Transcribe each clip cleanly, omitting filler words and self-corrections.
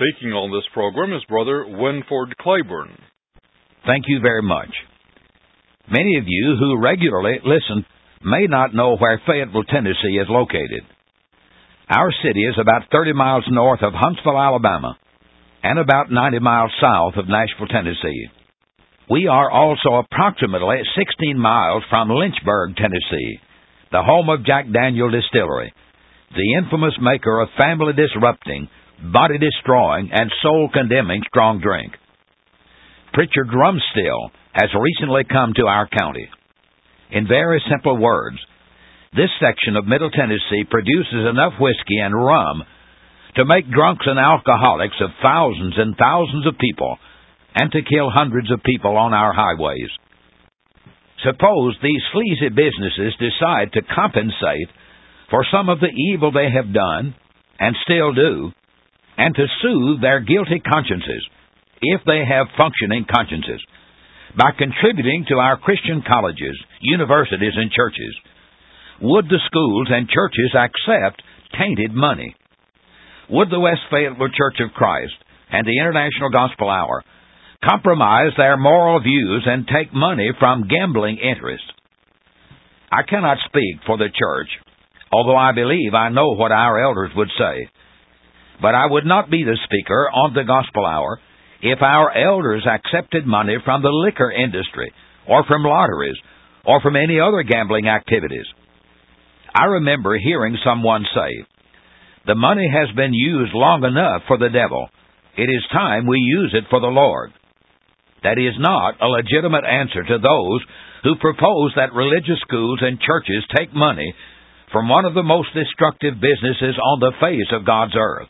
speaking on this program is Brother Winford Claiborne. Thank you very much. Many of you who regularly listen may not know where Fayetteville, Tennessee is located. Our city is about 30 miles north of Huntsville, Alabama, and about 90 miles south of Nashville, Tennessee. We are also approximately 16 miles from Lynchburg, Tennessee, the home of Jack Daniel Distillery, the infamous maker of family-disrupting, body-destroying, and soul-condemning strong drink. Preacher Drumstill has recently come to our county. In very simple words, this section of Middle Tennessee produces enough whiskey and rum to make drunks and alcoholics of thousands and thousands of people and to kill hundreds of people on our highways. Suppose these sleazy businesses decide to compensate for some of the evil they have done and still do, and to soothe their guilty consciences, if they have functioning consciences, by contributing to our Christian colleges, universities, and churches. Would the schools and churches accept tainted money? Would the West Fayetteville Church of Christ and the International Gospel Hour compromise their moral views and take money from gambling interests? I cannot speak for the church, although I believe I know what our elders would say. But I would not be the speaker on the Gospel Hour if our elders accepted money from the liquor industry, or from lotteries, or from any other gambling activities. I remember hearing someone say, "The money has been used long enough for the devil. It is time we use it for the Lord." That is not a legitimate answer to those who propose that religious schools and churches take money from one of the most destructive businesses on the face of God's earth.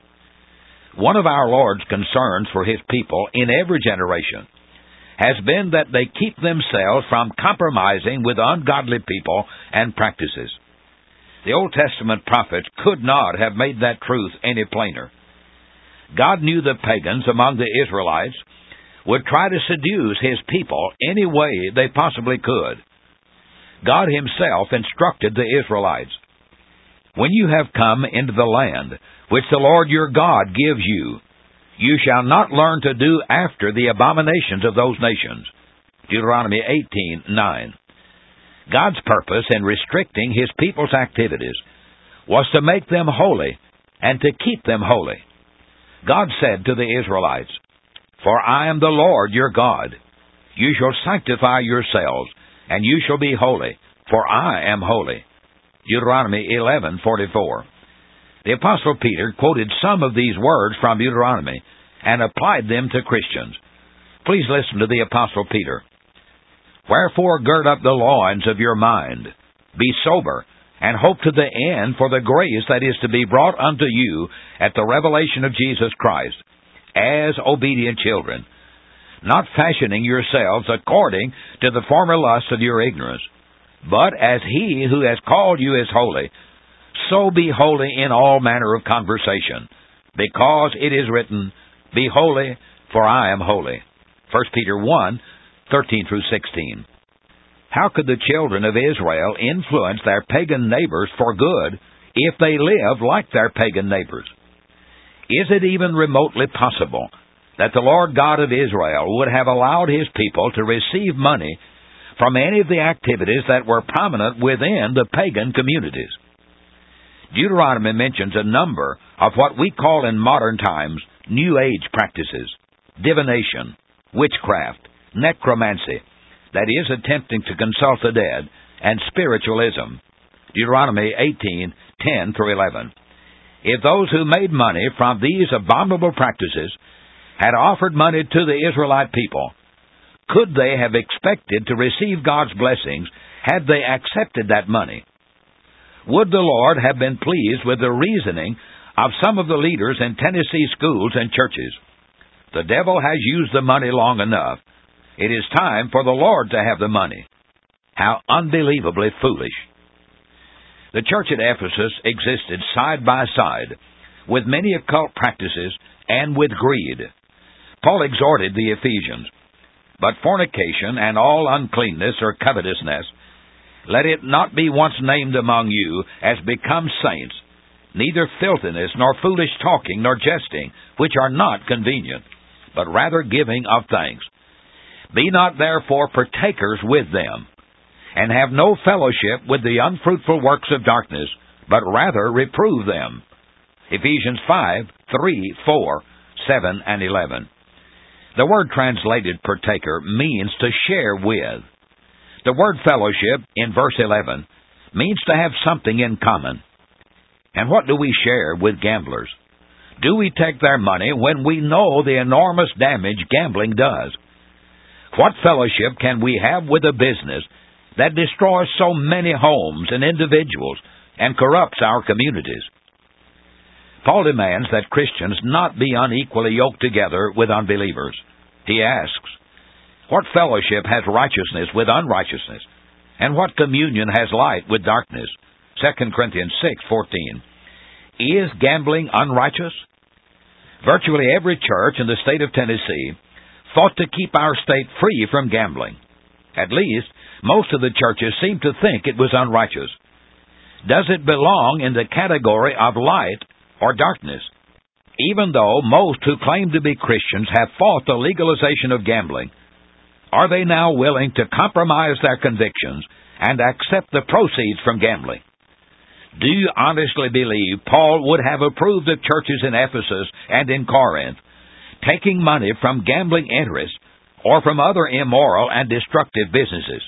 One of our Lord's concerns for His people in every generation has been that they keep themselves from compromising with ungodly people and practices. The Old Testament prophets could not have made that truth any plainer. God knew the pagans among the Israelites would try to seduce His people any way they possibly could. God Himself instructed the Israelites, "When you have come into the land which the Lord your God gives you, you shall not learn to do after the abominations of those nations." Deuteronomy 18:9. God's purpose in restricting His people's activities was to make them holy and to keep them holy. God said to the Israelites, "For I am the Lord your God. You shall sanctify yourselves, and you shall be holy, for I am holy." Deuteronomy 11:44. The Apostle Peter quoted some of these words from Deuteronomy and applied them to Christians. Please listen to the Apostle Peter. "Wherefore gird up the loins of your mind, be sober, and hope to the end for the grace that is to be brought unto you at the revelation of Jesus Christ, as obedient children, not fashioning yourselves according to the former lusts of your ignorance, but as He who has called you is holy, so be holy in all manner of conversation, because it is written, Be holy, for I am holy." 1 Peter 1:13-16. How could the children of Israel influence their pagan neighbors for good if they live like their pagan neighbors? Is it even remotely possible that the Lord God of Israel would have allowed His people to receive money from any of the activities that were prominent within the pagan communities? Deuteronomy mentions a number of what we call in modern times New Age practices: divination, witchcraft, necromancy, that is, attempting to consult the dead, and spiritualism. Deuteronomy 18:10-11. If those who made money from these abominable practices had offered money to the Israelite people, could they have expected to receive God's blessings had they accepted that money? Would the Lord have been pleased with the reasoning of some of the leaders in Tennessee schools and churches? The devil has used the money long enough. It is time for the Lord to have the money. How unbelievably foolish. The church at Ephesus existed side by side with many occult practices and with greed. Paul exhorted the Ephesians, "But fornication and all uncleanness or covetousness, let it not be once named among you as becomes saints, neither filthiness, nor foolish talking, nor jesting, which are not convenient, but rather giving of thanks. Be not therefore partakers with them, and have no fellowship with the unfruitful works of darkness, but rather reprove them. Ephesians 5, 3, 4, 7, and 11. The word translated partaker means to share with. The word fellowship in verse 11 means to have something in common. And what do we share with gamblers? Do we take their money when we know the enormous damage gambling does? What fellowship can we have with a business that destroys so many homes and individuals and corrupts our communities? Paul demands that Christians not be unequally yoked together with unbelievers. He asks, what fellowship has righteousness with unrighteousness? And what communion has light with darkness? 2 Corinthians 6:14. Is gambling unrighteous? Virtually every church in the state of Tennessee fought to keep our state free from gambling. At least, most of the churches seem to think it was unrighteous. Does it belong in the category of light or darkness? Even though most who claim to be Christians have fought the legalization of gambling, are they now willing to compromise their convictions and accept the proceeds from gambling? Do you honestly believe Paul would have approved of churches in Ephesus and in Corinth taking money from gambling interests or from other immoral and destructive businesses?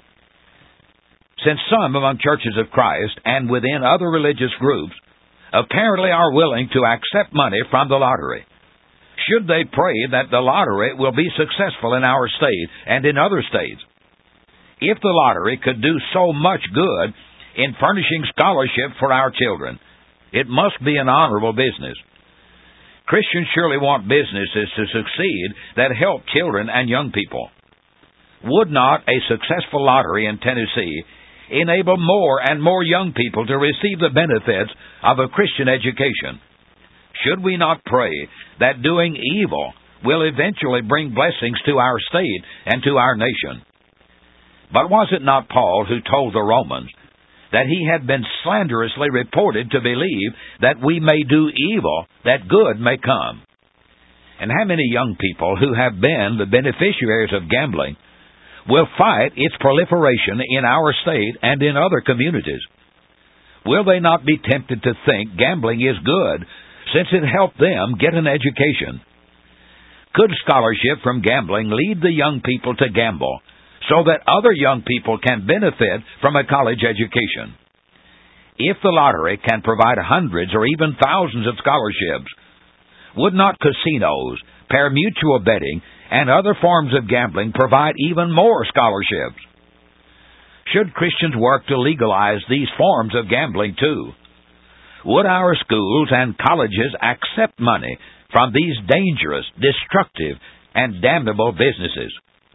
Since some among churches of Christ and within other religious groups apparently are willing to accept money from the lottery, should they pray that the lottery will be successful in our state and in other states? If the lottery could do so much good in furnishing scholarship for our children, it must be an honorable business. Christians surely want businesses to succeed that help children and young people. Would not a successful lottery in Tennessee enable more and more young people to receive the benefits of a Christian education? Should we not pray that doing evil will eventually bring blessings to our state and to our nation? But was it not Paul who told the Romans that he had been slanderously reported to believe that we may do evil, that good may come? And how many young people who have been the beneficiaries of gambling will fight its proliferation in our state and in other communities? Will they not be tempted to think gambling is good, since it helped them get an education? Could scholarship from gambling lead the young people to gamble, so that other young people can benefit from a college education? If the lottery can provide hundreds or even thousands of scholarships, would not casinos, pari-mutuel betting, and other forms of gambling provide even more scholarships? Should Christians work to legalize these forms of gambling too? Would our schools and colleges accept money from these dangerous, destructive, and damnable businesses?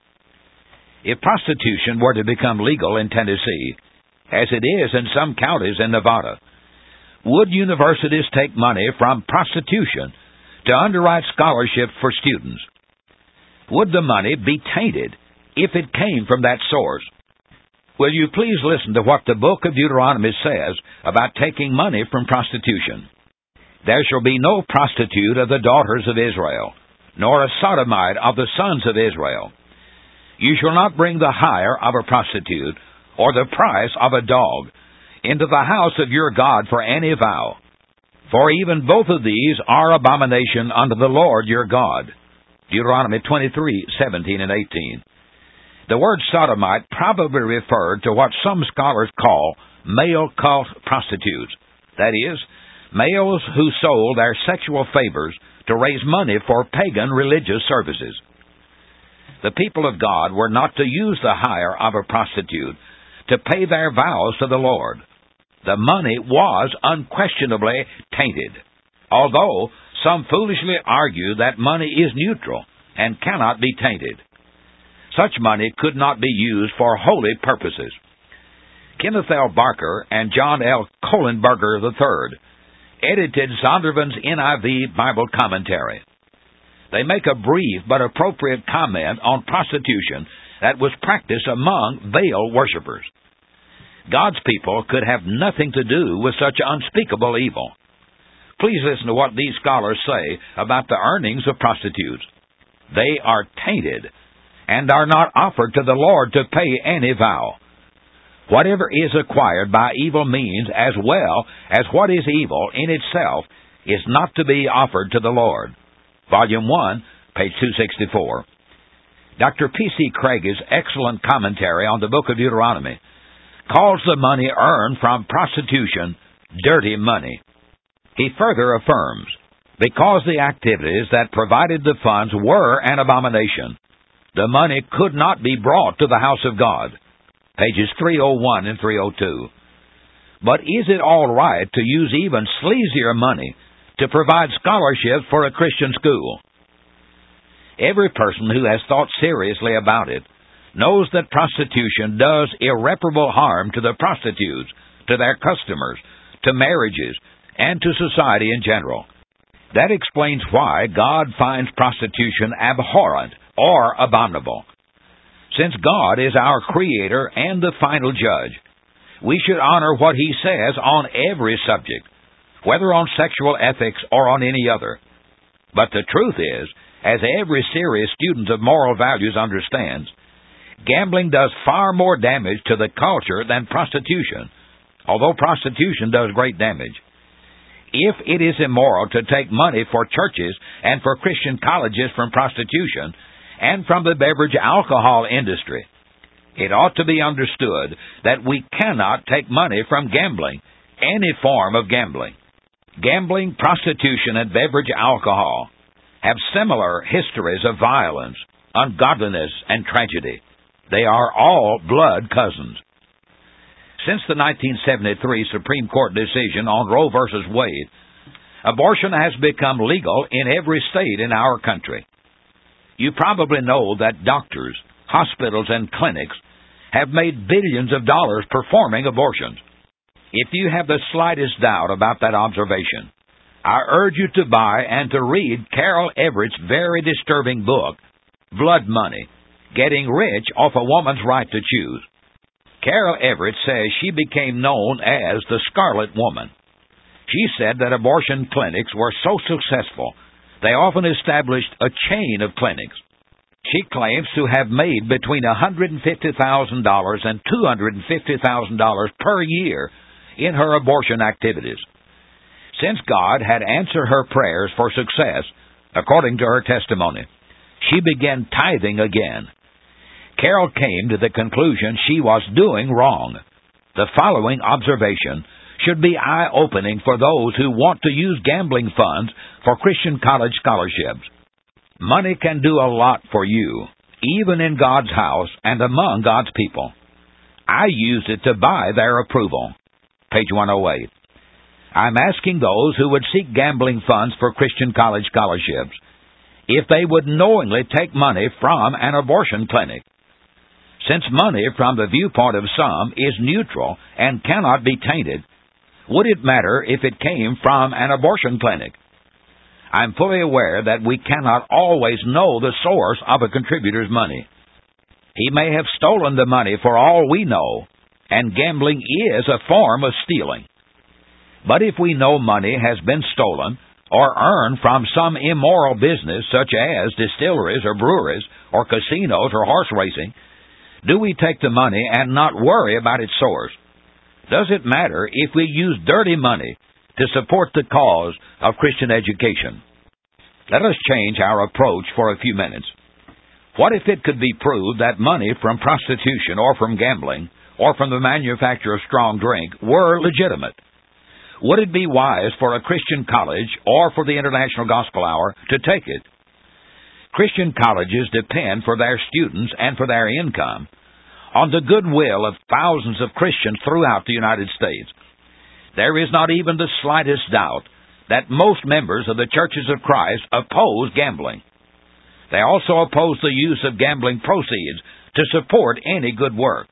If prostitution were to become legal in Tennessee, as it is in some counties in Nevada, would universities take money from prostitution to underwrite scholarships for students? Would the money be tainted if it came from that source? Will you please listen to what the book of Deuteronomy says about taking money from prostitution? There shall be no prostitute of the daughters of Israel, nor a sodomite of the sons of Israel. You shall not bring the hire of a prostitute, or the price of a dog, into the house of your God for any vow. For even both of these are abomination unto the Lord your God. Deuteronomy 23:17 and 18. The word sodomite probably referred to what some scholars call male cult prostitutes. That is, males who sold their sexual favors to raise money for pagan religious services. The people of God were not to use the hire of a prostitute to pay their vows to the Lord. The money was unquestionably tainted, although some foolishly argue that money is neutral and cannot be tainted. Such money could not be used for holy purposes. Kenneth L. Barker and John L. Kohlenberger III edited Zondervan's NIV Bible commentary. They make a brief but appropriate comment on prostitution that was practiced among Baal worshippers. God's people could have nothing to do with such unspeakable evil. Please listen to what these scholars say about the earnings of prostitutes. They are tainted and are not offered to the Lord to pay any vow. Whatever is acquired by evil means, as well as what is evil in itself, is not to be offered to the Lord. Volume 1, page 264. Dr. P.C. Craig's excellent commentary on the book of Deuteronomy calls the money earned from prostitution dirty money. He further affirms, because the activities that provided the funds were an abomination, the money could not be brought to the house of God. Pages 301 and 302. But is it all right to use even sleazier money to provide scholarships for a Christian school? Every person who has thought seriously about it knows that prostitution does irreparable harm to the prostitutes, to their customers, to marriages, and to society in general. That explains why God finds prostitution abhorrent or abominable. Since God is our Creator and the final judge, we should honor what He says on every subject, whether on sexual ethics or on any other. But the truth is, as every serious student of moral values understands, gambling does far more damage to the culture than prostitution, although prostitution does great damage. If it is immoral to take money for churches and for Christian colleges from prostitution and from the beverage alcohol industry, it ought to be understood that we cannot take money from gambling, any form of gambling. Gambling, prostitution, and beverage alcohol have similar histories of violence, ungodliness, and tragedy. They are all blood cousins. Since the 1973 Supreme Court decision on Roe v. Wade, abortion has become legal in every state in our country. You probably know that doctors, hospitals, and clinics have made billions of dollars performing abortions. If you have the slightest doubt about that observation, I urge you to buy and to read Carol Everett's very disturbing book, Blood Money, Getting Rich Off a Woman's Right to Choose. Carol Everett says she became known as the Scarlet Woman. She said that abortion clinics were so successful, they often established a chain of clinics. She claims to have made between $150,000 and $250,000 per year in her abortion activities. Since God had answered her prayers for success, according to her testimony, she began tithing again. Carol came to the conclusion she was doing wrong. The following observation should be eye-opening for those who want to use gambling funds for Christian college scholarships. Money can do a lot for you, even in God's house and among God's people. I used it to buy their approval. Page 108. I'm asking those who would seek gambling funds for Christian college scholarships if they would knowingly take money from an abortion clinic. Since money from the viewpoint of some is neutral and cannot be tainted, would it matter if it came from an abortion clinic? I'm fully aware that we cannot always know the source of a contributor's money. He may have stolen the money for all we know, and gambling is a form of stealing. But if we know money has been stolen or earned from some immoral business such as distilleries or breweries or casinos or horse racing, do we take the money and not worry about its source? Does it matter if we use dirty money to support the cause of Christian education? Let us change our approach for a few minutes. What if it could be proved that money from prostitution or from gambling or from the manufacture of strong drink were legitimate? Would it be wise for a Christian college or for the International Gospel Hour to take it? Christian colleges depend for their students and for their income on the goodwill of thousands of Christians throughout the United States. There is not even the slightest doubt that most members of the Churches of Christ oppose gambling. They also oppose the use of gambling proceeds to support any good work.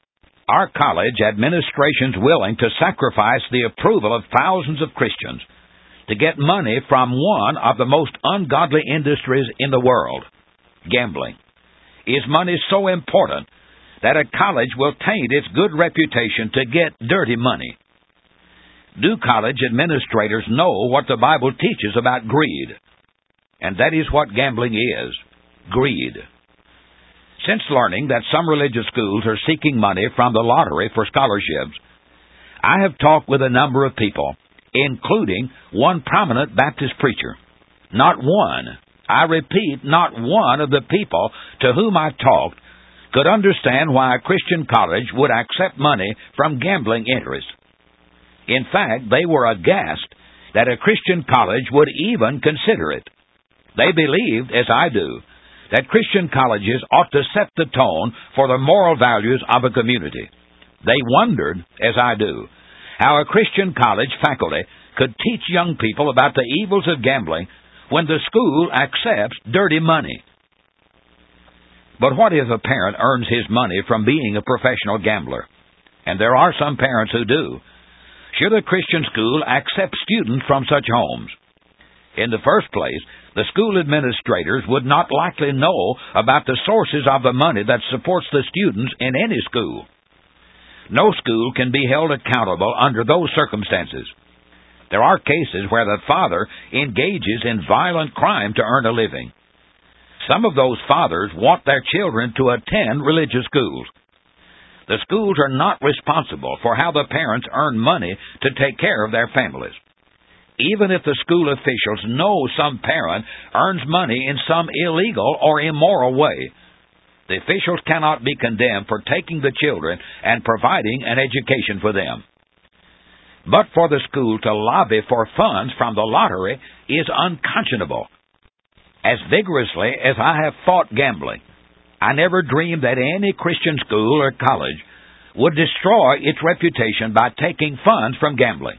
Our college administration's willing to sacrifice the approval of thousands of Christians to get money from one of the most ungodly industries in the world, gambling. Is money so important that a college will taint its good reputation to get dirty money? Do college administrators know what the Bible teaches about greed? And that is what gambling is, greed. Since learning that some religious schools are seeking money from the lottery for scholarships, I have talked with a number of people, including one prominent Baptist preacher. Not one, I repeat, not one of the people to whom I talked could understand why a Christian college would accept money from gambling interests. In fact, they were aghast that a Christian college would even consider it. They believed, as I do, that Christian colleges ought to set the tone for the moral values of a community. They wondered, as I do, how a Christian college faculty could teach young people about the evils of gambling when the school accepts dirty money. But what if a parent earns his money from being a professional gambler? And there are some parents who do. Should a Christian school accept students from such homes? In the first place, the school administrators would not likely know about the sources of the money that supports the students in any school. No school can be held accountable under those circumstances. There are cases where the father engages in violent crime to earn a living. Some of those fathers want their children to attend religious schools. The schools are not responsible for how the parents earn money to take care of their families. Even if the school officials know some parent earns money in some illegal or immoral way, the officials cannot be condemned for taking the children and providing an education for them. But for the school to lobby for funds from the lottery is unconscionable. As vigorously as I have fought gambling, I never dreamed that any Christian school or college would destroy its reputation by taking funds from gambling.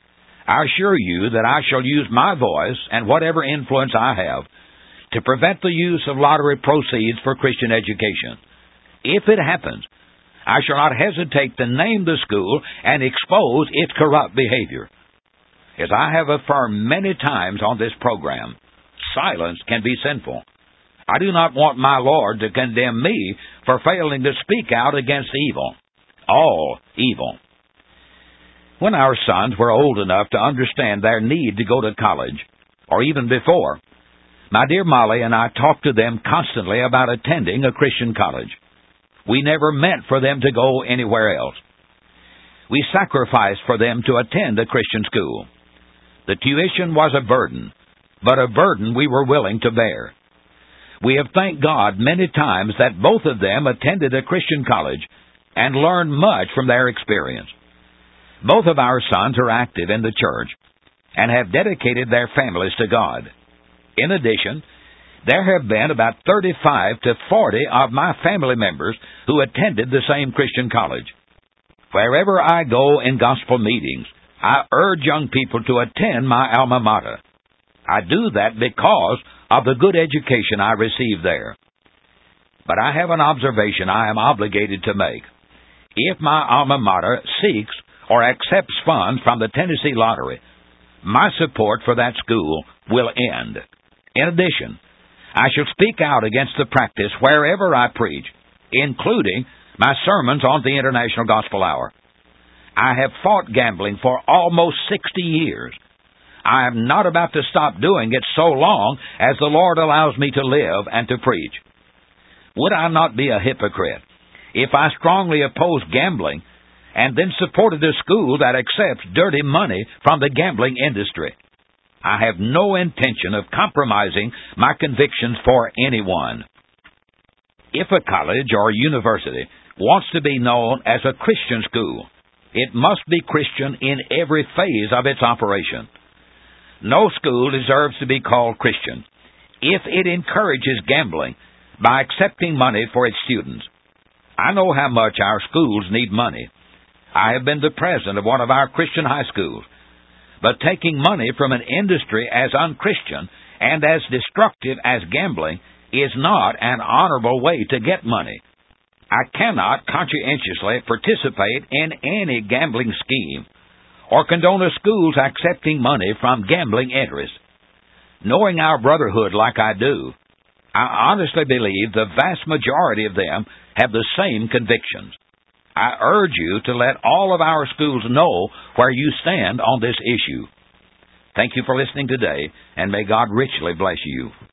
I assure you that I shall use my voice and whatever influence I have to prevent the use of lottery proceeds for Christian education. If it happens, I shall not hesitate to name the school and expose its corrupt behavior. As I have affirmed many times on this program, silence can be sinful. I do not want my Lord to condemn me for failing to speak out against evil, all evil. When our sons were old enough to understand their need to go to college, or even before, my dear Molly and I talked to them constantly about attending a Christian college. We never meant for them to go anywhere else. We sacrificed for them to attend a Christian school. The tuition was a burden, but a burden we were willing to bear. We have thanked God many times that both of them attended a Christian college and learned much from their experience. Both of our sons are active in the church and have dedicated their families to God. In addition, there have been about 35 to 40 of my family members who attended the same Christian college. Wherever I go in gospel meetings, I urge young people to attend my alma mater. I do that because of the good education I received there. But I have an observation I am obligated to make. If my alma mater seeks or accepts funds from the Tennessee Lottery, my support for that school will end. In addition, I shall speak out against the practice wherever I preach, including my sermons on the International Gospel Hour. I have fought gambling for almost 60 years. I am not about to stop doing it so long as the Lord allows me to live and to preach. Would I not be a hypocrite if I strongly opposed gambling and then supported a school that accepts dirty money from the gambling industry? I have no intention of compromising my convictions for anyone. If a college or university wants to be known as a Christian school, it must be Christian in every phase of its operation. No school deserves to be called Christian if it encourages gambling by accepting money for its students. I know how much our schools need money. I have been the president of one of our Christian high schools. But taking money from an industry as unchristian and as destructive as gambling is not an honorable way to get money. I cannot conscientiously participate in any gambling scheme or condone a school's accepting money from gambling interests. Knowing our brotherhood like I do, I honestly believe the vast majority of them have the same convictions. I urge you to let all of our schools know where you stand on this issue. Thank you for listening today, and may God richly bless you.